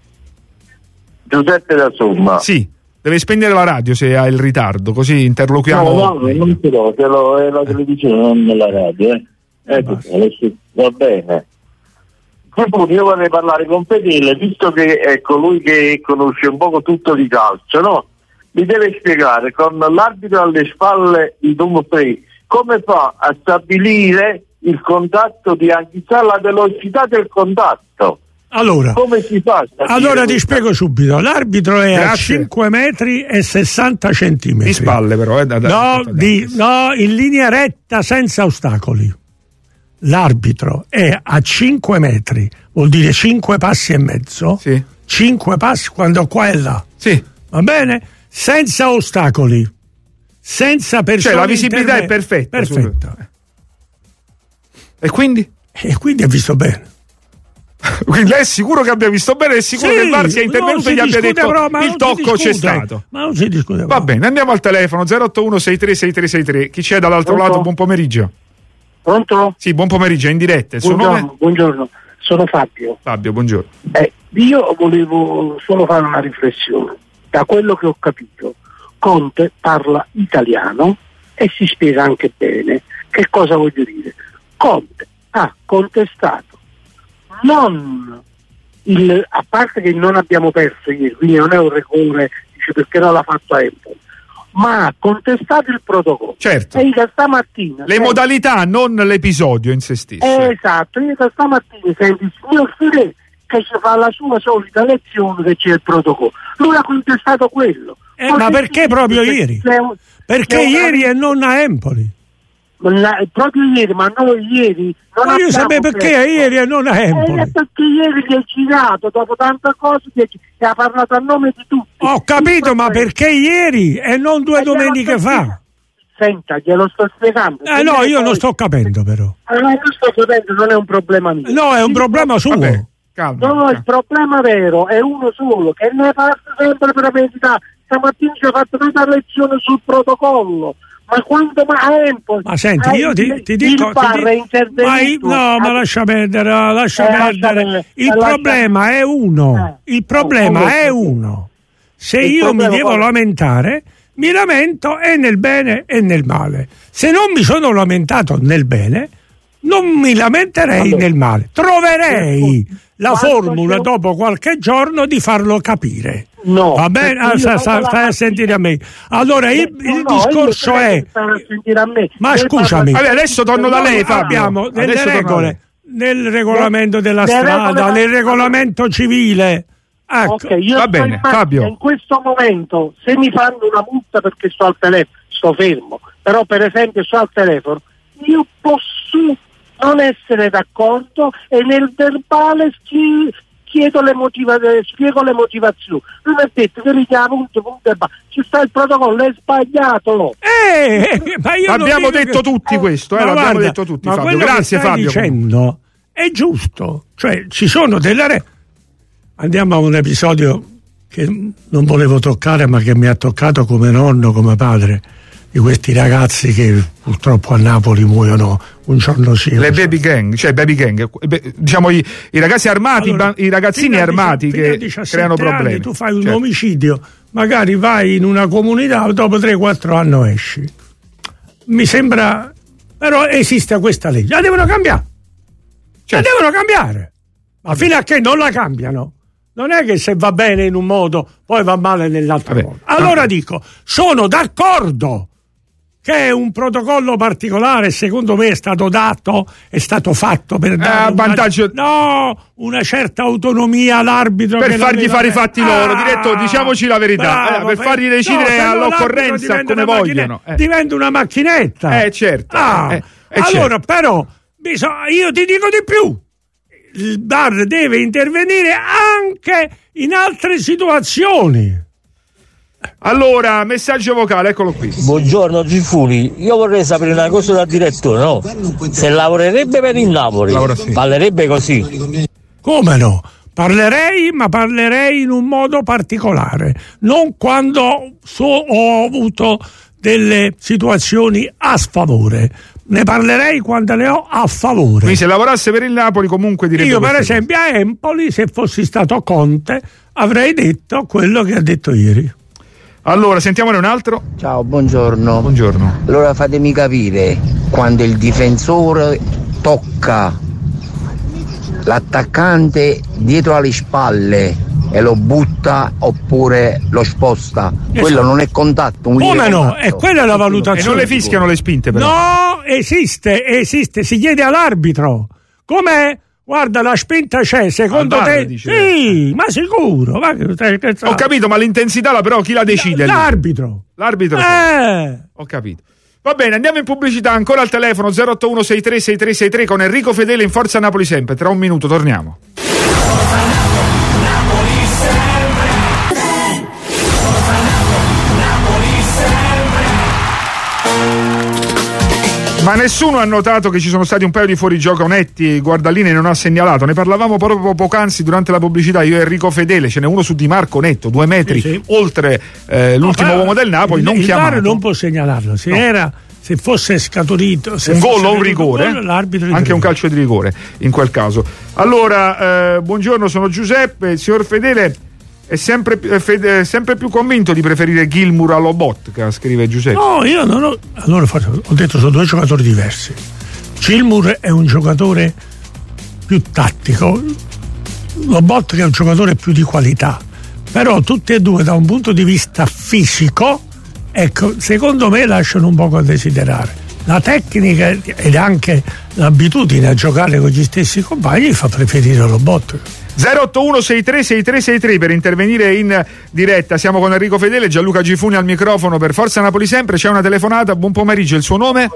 Giuseppe da Somma. Sì. Deve spegnere la radio se ha il ritardo, così interloquiamo. No, no, non ce l'ho, ce l'ho, è la televisione, non nella radio. Eh. Ecco, adesso va bene. Poi io vorrei parlare con Fedele, visto che ecco lui che conosce un poco tutto di calcio, no? Mi deve spiegare con l'arbitro alle spalle di Dumfries come fa a stabilire il contatto di Anghissà, la velocità del contatto. Allora, come si fa? Allora ti spiego subito. L'arbitro è Grazie. a cinque metri e sessanta centimetri. Di spalle però, eh, da, da, no, da, di, no, in linea retta senza ostacoli. L'arbitro è a cinque metri, vuol dire cinque passi e mezzo. Sì. cinque passi quando qua e là. Sì. Va bene? Senza ostacoli. Senza persone. Cioè la visibilità interme- è perfetta. Perfetta. E quindi? E quindi ha visto bene. Quindi lei è sicuro che abbia visto bene, è sicuro sì, che il V A R sia intervenuto e gli abbia detto però, il tocco c'è stato. Ma non si discute. Va bene, andiamo al telefono zero otto uno sei tre sei tre sei tre. Chi c'è dall'altro Pronto? lato? Buon pomeriggio. Pronto? Sì, buon pomeriggio, è in diretta. Il buongiorno, suo nome? Buongiorno, sono Fabio. Fabio, buongiorno. Eh, io volevo solo fare una riflessione. Da quello che ho capito, Conte parla italiano e si spiega anche bene. Che cosa voglio dire? Conte ha contestato non il, a parte che non abbiamo perso ieri, quindi non è un rigore, dice perché non l'ha fatto a Empoli, ma ha contestato il protocollo. Certo. E io da stamattina le senti, modalità, non l'episodio in se stesso. Eh, esatto, io da stamattina sento il signor File che ci fa la sua solita lezione che c'è il protocollo. Lui ha contestato quello. Eh, ma perché proprio ieri? Un, perché ieri e non a Empoli? La, proprio ieri, ma noi ieri non io sapevo perché perso. ieri e non a Empoli. Eh, perché ieri gli è girato, dopo tante cose e ha parlato a nome di tutti. Ho capito, ma perché ieri e non due eh, domeniche fa? Senta, glielo sto spiegando. Eh no, io non sto capendo però. Allora, io sto capendo, non è un problema mio. No, è un problema suo. Vabbè, calma. No, il problema vero è uno solo, che ne parte sempre per la verità. Stamattina ci ha fatto tutta la lezione sul protocollo. Ma quando ma Empoli, ma senti, io ti, ti dico, il bar è intervenuto, ma no, ma lascia perdere, lascia eh, perdere. lascia, Il lascia, problema è uno. Eh, il problema oh, è uno. Se il io mi devo poi... lamentare, mi lamento e nel bene e nel male. Se non mi sono lamentato nel bene, non mi lamenterei allora, nel male. Troverei la formula dopo qualche giorno di farlo capire. No, va bene, ah, sta, sta, stai a sentire a me. Allora il, il no, discorso è a me. Ma scusami, vabbè, adesso torno da lei, Fabio. Abbiamo delle adesso regole nel regolamento della le strada, regole... nel regolamento civile. Ecco. Okay, io va bene, in Fabio. In questo momento, se mi fanno una multa perché sto al telefono, sto fermo, però per esempio sto al telefono, io posso non essere d'accordo e nel verbale chi, chiedo le motivazioni, spiego le motivazioni. Lui mi ha detto che richiamo punto, punto e ba. Ci sta il protocollo, è sbagliato. Eh, ma io l'abbiamo detto che... tutti questo, eh, ma l'abbiamo guarda, detto tutti, ma Fabio. Grazie, che stai Fabio. dicendo è giusto, cioè ci sono delle regole. Andiamo a un episodio che non volevo toccare, ma che mi ha toccato come nonno, come padre, di questi ragazzi che purtroppo a Napoli muoiono un giorno sì. Le baby gang, cioè baby gang, diciamo i, i ragazzi armati, allora, i ragazzini armati che creano problemi. Anni, tu fai un certo. omicidio, magari vai in una comunità, dopo tre quattro anni esci. Mi sembra, però esiste questa legge, la devono cambiare. Certo. La devono cambiare. Ma fino a che non la cambiano, non è che se va bene in un modo poi va male nell'altro Vabbè. modo. Allora Vabbè. dico, sono d'accordo che è un protocollo particolare, secondo me è stato dato, è stato fatto per dare eh, vantaggio... una, no, una certa autonomia all'arbitro per fargli fare i fatti loro, ah, diretto, diciamoci la verità, bravo, eh, per fargli decidere no, all'occorrenza come vogliono. Eh. Diventa una macchinetta. Eh certo. Ah, eh, eh, allora certo. però bisogna, io ti dico di più. Il V A R deve intervenire anche in altre situazioni. Allora, messaggio vocale, eccolo qui. Buongiorno Gifuni, io vorrei sapere una cosa dal direttore, no? Se lavorerebbe per il Napoli, sì. parlerebbe così. Come no? Parlerei, ma parlerei in un modo particolare, non quando so, ho avuto delle situazioni a sfavore. Ne parlerei quando ne ho a favore. Quindi se lavorasse per il Napoli comunque direbbe io per esempio cose. A Empoli, se fossi stato Conte, avrei detto quello che ha detto ieri. Allora sentiamone un altro. Ciao, buongiorno. Buongiorno. Allora fatemi capire, quando il difensore tocca l'attaccante dietro alle spalle e lo butta oppure lo sposta, esatto. quello non è contatto, un come no? E quella è la valutazione. E non le fischiano le spinte però. No, esiste, esiste, si chiede all'arbitro. Com'è? Guarda, la spinta c'è, secondo te? Dice. Sì, ma sicuro. Ma ho capito, ma l'intensità però chi la decide? L'arbitro. L'arbitro. Eh. Ho capito. Va bene, andiamo in pubblicità, ancora al telefono zero otto uno sei tre sei tre sei tre con Enrico Fedele in Forza Napoli sempre. Tra un minuto torniamo. Ma nessuno ha notato che ci sono stati un paio di fuorigioco netti, Guardalini non ha segnalato, ne parlavamo proprio poc'anzi durante la pubblicità, io e Enrico Fedele, ce n'è uno su Di Marco netto, due metri sì, sì. oltre eh, l'ultimo no, uomo del Napoli, il, non il chiamato. Il V A R non può segnalarlo, se no. era... se fosse scaturito se un fosse gol o un rigore, gol, l'arbitro anche un calcio di rigore in quel caso. Allora, eh, buongiorno, sono Giuseppe, il signor Fedele è sempre, è fede, sempre più convinto di preferire Gilmour a Lobotka, scrive Giuseppe. No, io non ho, allora ho detto sono due giocatori diversi. Gilmour è un giocatore più tattico, Lobotka è un giocatore più di qualità, però tutti e due da un punto di vista fisico, ecco, secondo me lasciano un poco a desiderare. La tecnica ed anche l'abitudine a giocare con gli stessi compagni fa preferire Lobotka. zero otto uno sei tre sei tre sei tre per intervenire in diretta. Siamo con Enrico Fedele, Gianluca Gifuni al microfono per Forza Napoli Sempre. C'è una telefonata, buon pomeriggio, il suo nome?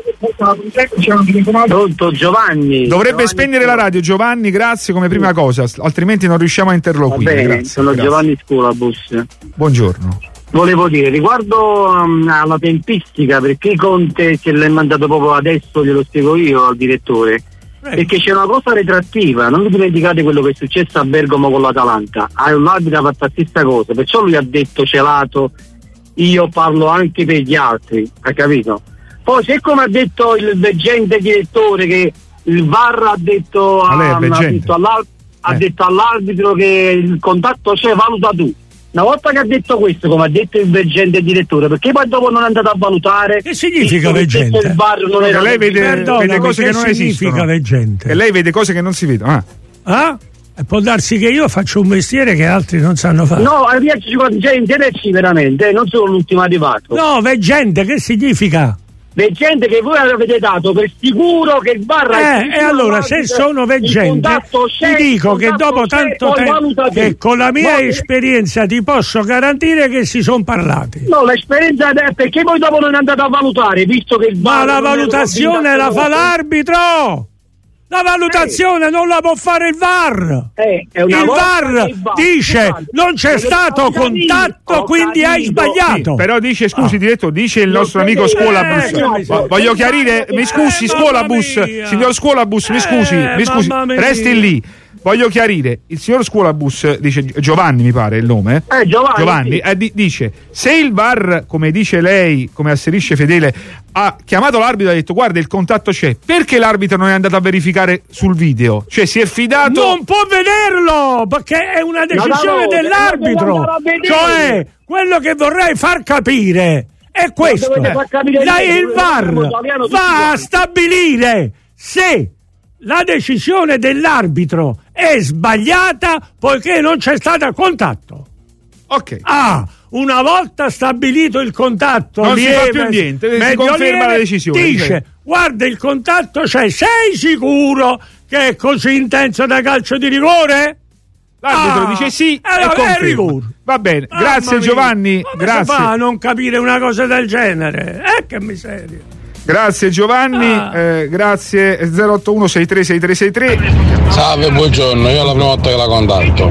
Pronto, Giovanni. Dovrebbe Giovanni spegnere la radio, Giovanni, grazie come prima cosa, altrimenti non riusciamo a interloquire. Bene, grazie, sono grazie. Giovanni Scolabus. Buongiorno. Volevo dire, riguardo um, alla tempistica, perché Conte se l'è mandato proprio adesso, glielo spiego io al direttore, eh. perché c'è una cosa retrattiva, non vi dimenticate quello che è successo a Bergamo con l'Atalanta, ah, un arbitro ha fatto la stessa cosa, perciò lui ha detto celato, io parlo anche per gli altri, ha capito? Poi se come ha detto il veggente direttore che il V A R ha detto, a, ha detto, all'ar- eh. ha detto all'arbitro che il contatto c'è, valuta tu. Una volta che ha detto questo, come ha detto il veggente direttore, perché poi dopo non è andato a valutare? Che significa veggente? Il V A R non era lei vede, Perdona, vede cose che non significa esistono. veggente? E lei vede cose che non si vedono. Ah. Ah? E può darsi che io faccio un mestiere che altri non sanno fare. No, gente veramente, eh, non solo l'ultimo arrivato. No, veggente, che significa? Veggente che voi avete dato per sicuro che il barra eh, e allora se sono veggente ti dico che dopo tanto tempo che con la mia no, esperienza ti posso garantire che si sono parlati. No, l'esperienza è perché poi dopo non è andato a valutare, visto che il ma la valutazione la fa l'arbitro. La valutazione eh. non la può fare il V A R. Eh, il V A R dice non c'è stato contatto, quindi hai sbagliato. Sì, però dice, scusi, ah. direttore, dice il nostro amico Scolabus. Eh, voglio chiarire, mi scusi, Scolabus, signor Scolabus, mi scusi, eh, mi scusi, resti lì. Voglio chiarire, il signor Scolabus dice, Giovanni mi pare il nome, eh, Giovanni, Giovanni sì. eh, di, dice se il V A R, come dice lei, come asserisce Fedele, ha chiamato l'arbitro e ha detto guarda il contatto c'è, perché l'arbitro non è andato a verificare sul video? Cioè si è fidato, non può vederlo perché è una decisione no, no, dell'arbitro, cioè quello che vorrei far capire è questo, la, il V A R va a stabilire se la decisione dell'arbitro è sbagliata poiché non c'è stato contatto. Ok. Ah, una volta stabilito il contatto, non lieve, si fa più niente, si conferma lieve, la decisione. Dice, cioè. guarda il contatto c'è, sei sicuro che è così intenso da calcio di rigore? L'arbitro ah, dice sì allora, e è rigore. Va bene, ah, grazie Giovanni. Come grazie. si fa a non capire una cosa del genere? Eh che miseria. Grazie Giovanni, ah. eh, grazie zero otto uno sei tre sei tre sei tre. Salve, buongiorno, io è la prima volta che la contatto.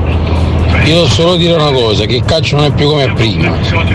Io devo solo dire una cosa, che il calcio non è più come prima.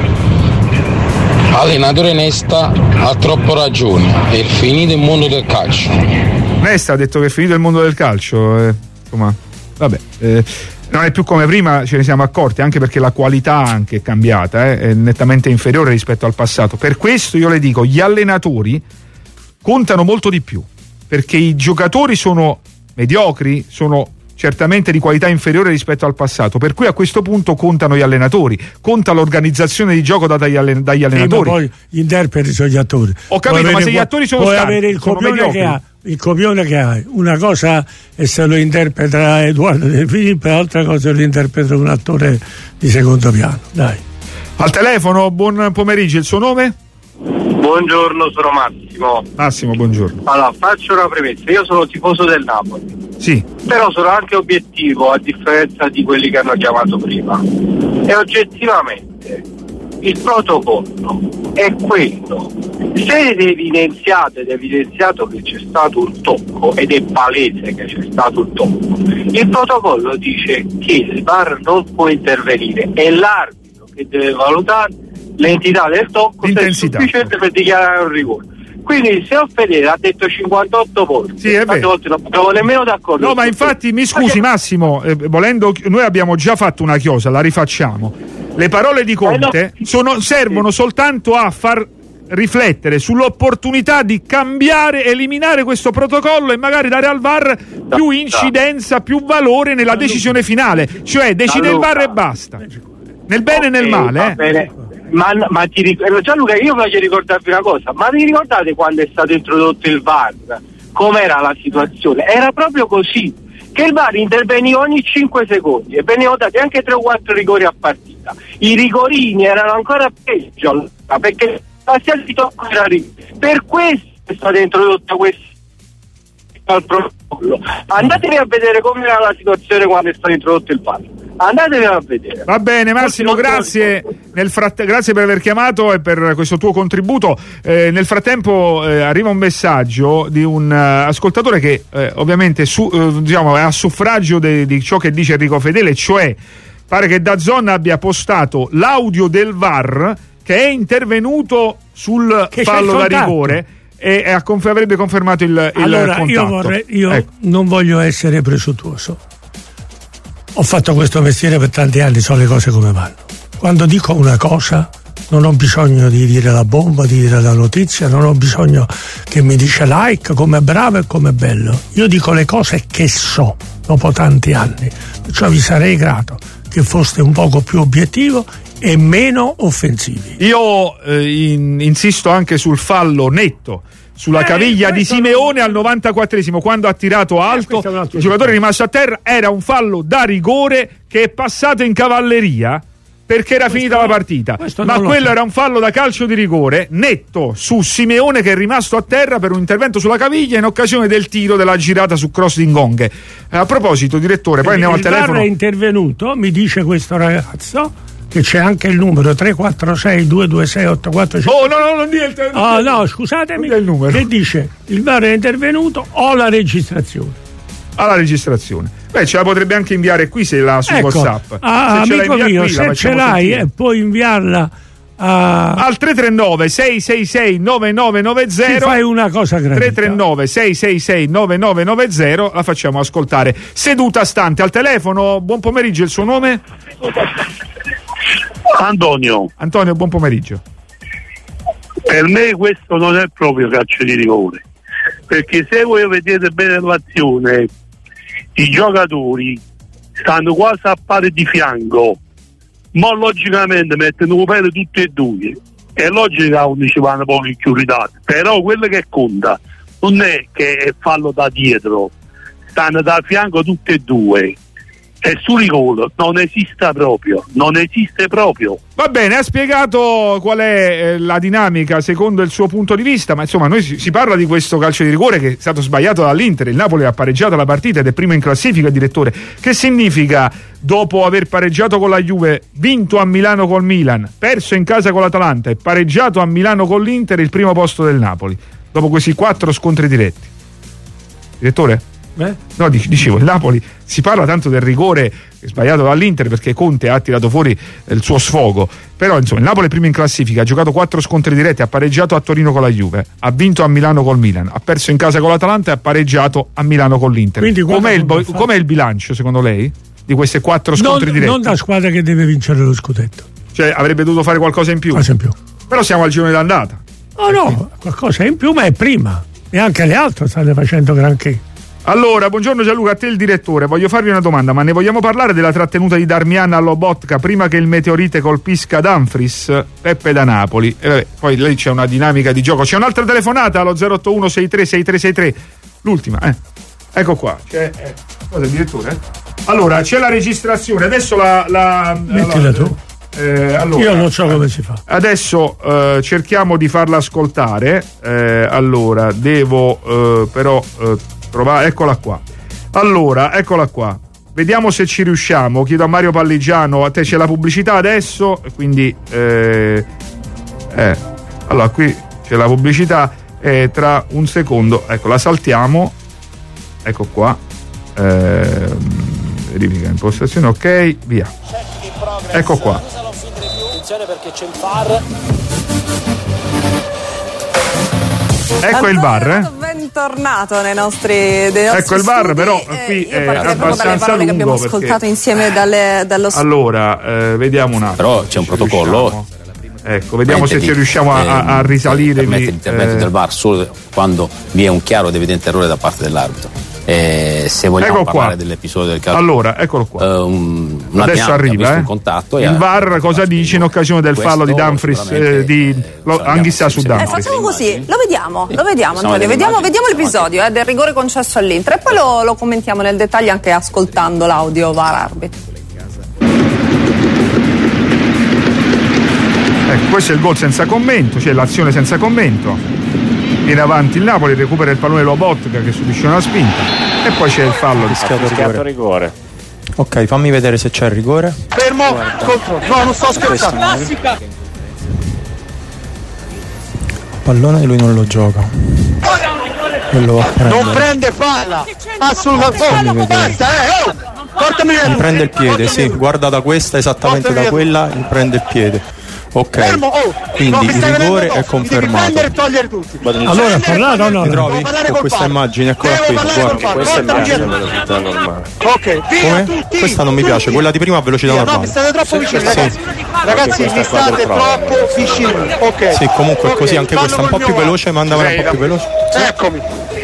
Allenatore Nesta ha troppo ragione, è finito il mondo del calcio. Nesta ha detto che è finito il mondo del calcio, eh, insomma, vabbè, eh, non è più come prima, ce ne siamo accorti, anche perché la qualità anche è cambiata, eh, è nettamente inferiore rispetto al passato. Per questo io le dico, gli allenatori contano molto di più, perché i giocatori sono mediocri, sono certamente di qualità inferiore rispetto al passato, per cui a questo punto contano gli allenatori, conta l'organizzazione di gioco data dagli, allen- dagli allenatori. Sì, ma poi gli interpreti sono gli attori. Ho capito, ma se gli attori sono puoi stanchi, avere il sono copione mediocri. che ha, il copione che hai. Una cosa è se lo interpreta Edoardo De Filippo, l'altra cosa lo interpreta un attore di secondo piano. Dai. Al telefono, buon pomeriggio, il suo nome? Buongiorno, sono Massimo. Massimo, buongiorno. Allora, faccio una premessa, io sono tifoso del Napoli. Sì. Però sono anche obiettivo, a differenza di quelli che hanno chiamato prima. E oggettivamente il protocollo è quello. Se è evidenziato ed è evidenziato che c'è stato un tocco, ed è palese che c'è stato un tocco, il protocollo dice che il V A R non può intervenire, è l'arbitro che deve valutare l'entità del tocco, se è sufficiente per dichiarare un rigore. Quindi il signor Fedele ha detto cinquantotto volte, sì, è vero. volte non siamo nemmeno d'accordo. No, ma infatti mi scusi Massimo, eh, volendo, noi abbiamo già fatto una chiosa, la rifacciamo. Le parole di Conte eh no. sono, servono soltanto a far riflettere sull'opportunità di cambiare, eliminare questo protocollo e magari dare al V A R più incidenza, più valore nella decisione finale, cioè decide il V A R e basta, nel bene okay, e nel male. Eh. Ma, ma ti ricordo, Gianluca, io voglio ricordarvi una cosa, ma vi ricordate quando è stato introdotto il V A R? Com'era la situazione? Era proprio così, che il V A R interveniva ogni cinque secondi e venivano dati anche tre o quattro rigori a partita. I rigorini erano ancora peggio, perché qualsiasi tocco era rigore. Per questo è stata introdotta questa Andatevi a vedere come era la situazione quando è stato introdotto il V A R. Andatevi a vedere. Va bene Massimo, grazie. Nel fratt- grazie per aver chiamato e per questo tuo contributo. Eh, nel frattempo eh, arriva un messaggio di un uh, ascoltatore che eh, ovviamente su, uh, diciamo, è a suffragio de- di ciò che dice Enrico Fedele, cioè pare che DAZN abbia postato l'audio del V A R che è intervenuto sul che fallo da rigore e, e conf- avrebbe confermato il, il allora, contatto. io, vorrei, io ecco. non voglio essere presuntuoso. Ho fatto questo mestiere per tanti anni, so le cose come vanno. Quando dico una cosa non ho bisogno di dire la bomba, di dire la notizia, non ho bisogno che mi dice like, come è bravo e come è bello. Io dico le cose che so dopo tanti anni. Perciò vi sarei grato che foste un poco più obiettivo e meno offensivi. Io eh, in, insisto anche sul fallo netto sulla eh, caviglia di Simeone al novantaquattresimo, quando ha tirato alto, eh, il giocatore è rimasto a terra. Era un fallo da rigore che è passato in cavalleria perché era questo finita la partita, ma quello so. Era un fallo da calcio di rigore netto su Simeone che è rimasto a terra per un intervento sulla caviglia in occasione del tiro della girata su cross di Ngonge. A proposito, direttore, poi andiamo al telefono. Il V A R è intervenuto, mi dice questo ragazzo che c'è anche il numero tre quattro sei due due sei otto quattro cinque. Oh no no non dire il telefono. Oh no, scusatemi, il numero. Che dice il V A R è intervenuto, ho la registrazione. Ha la registrazione. Beh, ce la potrebbe anche inviare qui se la su ecco, WhatsApp. Ah, se amico mio, qui, se ce l'hai e eh, puoi inviarla a... al tre tre nove sei sei sei nove nove nove zero. Ti fai una cosa grande. tre tre nove sei sei sei nove nove nove zero, la facciamo ascoltare seduta stante al telefono. Buon pomeriggio, il suo nome? Antonio. Antonio, buon pomeriggio. Per me questo non è proprio calcio di rigore, perché se voi vedete bene l'azione, i giocatori stanno quasi a pari di fianco, ma logicamente mettono un pelo tutti e due. È logico che uno ci vanno poco in chiurità, però quello che conta non è che è fallo da dietro, stanno da fianco tutti e due. E sul rigore non esiste proprio, non esiste proprio. Va bene, ha spiegato qual è eh, la dinamica secondo il suo punto di vista, ma insomma noi si, si parla di questo calcio di rigore che è stato sbagliato dall'Inter. Il Napoli ha pareggiato la partita ed è primo in classifica, direttore. Che significa, dopo aver pareggiato con la Juve, vinto a Milano col Milan, perso in casa con l'Atalanta e pareggiato a Milano con l'Inter, il primo posto del Napoli dopo questi quattro scontri diretti? Direttore? Beh? No, dicevo, il Napoli si parla tanto del rigore sbagliato dall'Inter perché Conte ha tirato fuori il suo sfogo, però insomma il Napoli è primo in classifica, ha giocato quattro scontri diretti, ha pareggiato a Torino con la Juve, ha vinto a Milano col Milan, ha perso in casa con l'Atalanta e ha pareggiato a Milano con l'Inter. Quindi com'è il, bo- com'è il bilancio secondo lei di queste quattro scontri non, diretti? Non da squadra che deve vincere lo scudetto, cioè avrebbe dovuto fare qualcosa in più, qualcosa in più. Però siamo al girone d'andata. Oh no, qualcosa in più, ma è prima e anche le altre stanno facendo granché. Allora, buongiorno Gianluca, a te il direttore. Voglio farvi una domanda, ma ne vogliamo parlare della trattenuta di Darmian a Lobotka prima che il meteorite colpisca Dumfries? Peppe da Napoli. E vabbè, poi lì c'è una dinamica di gioco. C'è un'altra telefonata allo zero otto uno sei tre sei tre sei tre. L'ultima, eh. Ecco qua. C'è, eh. Cosa, direttore? Allora, c'è la registrazione. Adesso la... la Mettila tu. Eh, allora, io non so come si fa. Adesso eh, cerchiamo di farla ascoltare. Eh, allora, devo eh, però... Eh, Provare, eccola qua. Allora, eccola qua. Vediamo se ci riusciamo. Chiedo a Mario Palligiano, a te c'è la pubblicità adesso, quindi eh, eh, allora qui c'è la pubblicità e tra un secondo, ecco, la saltiamo. Ecco qua. Eh, verifica impostazione, ok, via. Ecco qua. Attenzione perché c'è il V A R. Ecco il V A R, eh? Bentornato nei nostri, nei nostri ecco il V A R, studi. però eh, qui io è dalle abbastanza parole lungo che abbiamo perché... ascoltato insieme dalle, dallo studio. Allora, eh, vediamo un attimo. Però c'è un protocollo. Ecco, vediamo se ci riusciamo a, a, a risalire. Permette l'intervento eh... del V A R solo quando vi è un chiaro ed evidente errore da parte dell'arbitro. Eh, se vogliamo ecco parlare qua. dell'episodio del calcio, allora eccolo qua. Uh, un, adesso arriva eh. un contatto il V A R cosa dice in occasione del fallo di Dumfries eh, di lo, Anghissà su Dumfries. Eh, facciamo così, lo vediamo, lo vediamo Antonio, vediamo, vediamo l'episodio eh, del rigore concesso all'Inter e poi lo, lo commentiamo nel dettaglio anche ascoltando l'audio V A R arbitro. Ecco, questo è il gol senza commento, cioè l'azione senza commento. Viene avanti il Napoli, recupera il pallone Lobotka che subisce una spinta. E poi c'è il fallo. Fischiato rigore. rigore. Ok, fammi vedere se c'è il rigore. Fermo, contro. No, non sto scherzando. Pallone lui non lo gioca. Quello va a prendere. Non prende palla. Assolutamente. Basta, eh. Oh. Portami via. Mi prende il piede, sì, guarda da questa esattamente da quella, mi prende il piede. Ok, Fermo, oh. quindi No, il rigore è confermato. E togliere tutti. Allora, parlato o no? Ti trovi con questa immagine? Eccola qui, guarda. Questa è invece a velocità normale. Ok, via Come? tutti. Questa non mi piace, quella di prima a velocità Via, normale. no, mi state troppo vicini, Sì. ragazzi. Ragazzi, mi state troppo vicini. Ok. Sì, comunque Ok, così, anche questa un po' più veloce, mandamela un po' più veloce. Eccomi.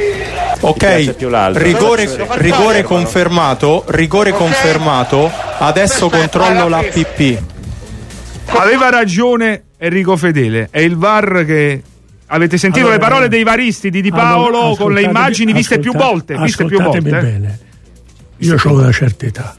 Ok, rigore, rigore confermato, rigore confermato, adesso controllo l'A P P. Aveva ragione Enrico Fedele, è il V A R che... Avete sentito Allora, le parole dei varisti di Di Paolo allora, con le immagini viste più volte, viste più volte. Ascoltatemi bene, io ho una certa età,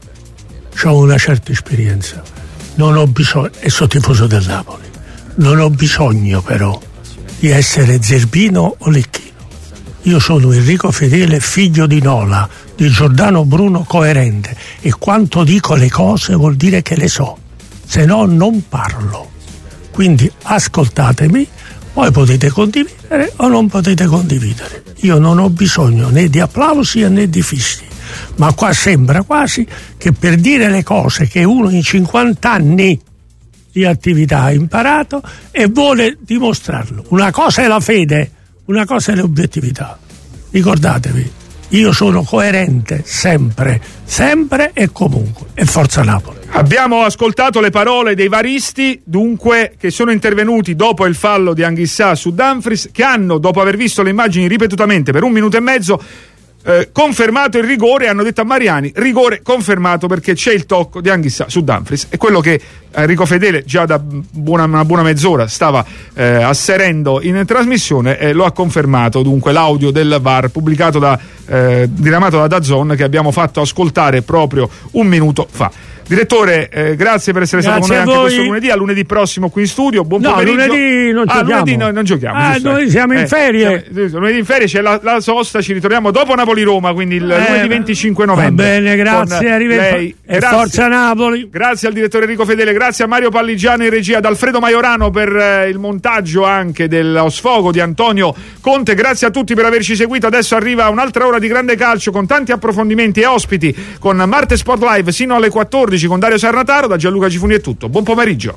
ho una certa esperienza, non ho bisogno, e sono tifoso del Napoli, non ho bisogno però di essere Zerbino o Lecchino. Io sono Enrico Fedele, figlio di Nola, di Giordano Bruno, coerente, e quanto dico le cose vuol dire che le so, se no non parlo. Quindi ascoltatemi, poi potete condividere o non potete condividere. Io non ho bisogno né di applausi né di fischi, ma qua sembra quasi che per dire le cose che uno in cinquanta anni di attività ha imparato e vuole dimostrarlo. Una cosa è la fede, una cosa è l'obiettività. Ricordatevi, io sono coerente sempre, sempre e comunque, e forza Napoli. Abbiamo ascoltato le parole dei varisti, dunque, che sono intervenuti dopo il fallo di Anghissà su Dumfries, che hanno, dopo aver visto le immagini ripetutamente per un minuto e mezzo, eh, confermato il rigore, e hanno detto a Mariani: rigore confermato perché c'è il tocco di Anghissà su Dumfries. È quello che Enrico Fedele già da buona, una buona mezz'ora stava eh, asserendo in trasmissione, e lo ha confermato dunque l'audio del V A R pubblicato da eh, diramato da DAZN, che abbiamo fatto ascoltare proprio un minuto fa. Direttore, eh, grazie per essere Grazie stato con noi anche voi. questo lunedì. A lunedì prossimo qui in studio. Buon No, pomeriggio. lunedì non ah, giochiamo. lunedì no, non giochiamo. Ah, giusto, noi eh. siamo in Eh, ferie. siamo- lunedì in ferie c'è la, la sosta, ci ritorniamo dopo Napoli-Roma, quindi il Eh, lunedì venticinque novembre. Va bene, grazie, con arrivederci. lei. E Grazie. forza Napoli. Grazie al direttore Enrico Fedele, grazie a Mario Palligiano in regia, ad Alfredo Maiorano per eh, il montaggio anche dello sfogo di Antonio Conte. Grazie a tutti per averci seguito. Adesso arriva un'altra ora di grande calcio con tanti approfondimenti e ospiti, con Marte Sport Live sino alle quattordici con Dario Sarnataro. Da Gianluca Gifuni è tutto. Buon pomeriggio.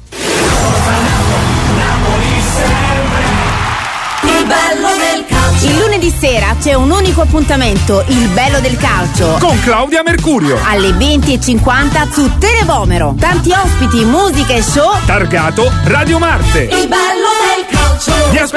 Il bello del calcio. Il lunedì sera c'è un unico appuntamento, il bello del calcio. Con Claudia Mercurio. Alle venti e cinquanta su Televomero. Tanti ospiti, musica e show. Targato Radio Marte. Il bello del calcio. Vi